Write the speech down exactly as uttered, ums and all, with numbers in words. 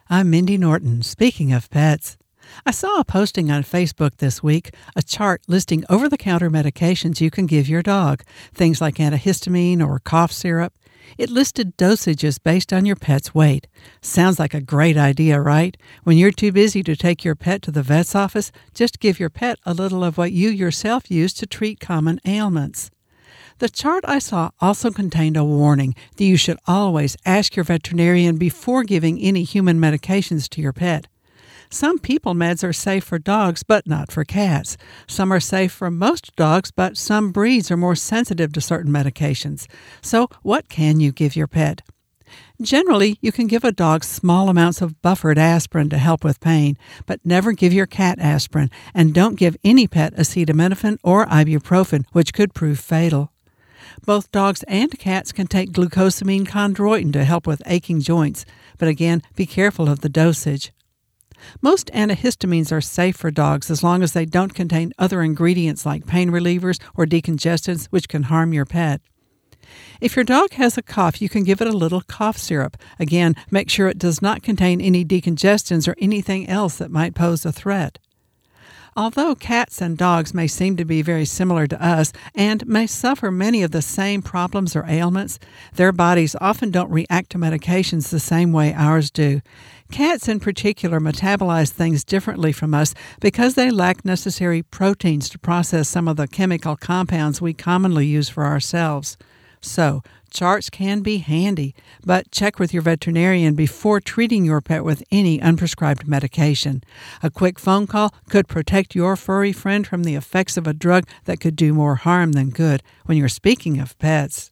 I'm Mindy Norton. Speaking of pets, I saw a posting on Facebook this week, a chart listing over-the-counter medications you can give your dog, things like antihistamine or cough syrup. It listed dosages based on your pet's weight. Sounds like a great idea, right? When you're too busy to take your pet to the vet's office, just give your pet a little of what you yourself use to treat common ailments. The chart I saw also contained a warning that you should always ask your veterinarian before giving any human medications to your pet. Some people meds are safe for dogs, but not for cats. Some are safe for most dogs, but some breeds are more sensitive to certain medications. So what can you give your pet? Generally, you can give a dog small amounts of buffered aspirin to help with pain, but never give your cat aspirin, and don't give any pet acetaminophen or ibuprofen, which could prove fatal. Both dogs and cats can take glucosamine chondroitin to help with aching joints, but again, be careful of the dosage. Most antihistamines are safe for dogs as long as they don't contain other ingredients like pain relievers or decongestants which can harm your pet. If your dog has a cough, you can give it a little cough syrup. Again, make sure it does not contain any decongestants or anything else that might pose a threat. Although cats and dogs may seem to be very similar to us and may suffer many of the same problems or ailments, their bodies often don't react to medications the same way ours do. Cats in particular metabolize things differently from us because they lack necessary proteins to process some of the chemical compounds we commonly use for ourselves. So, charts can be handy, but check with your veterinarian before treating your pet with any unprescribed medication. A quick phone call could protect your furry friend from the effects of a drug that could do more harm than good when you're speaking of pets.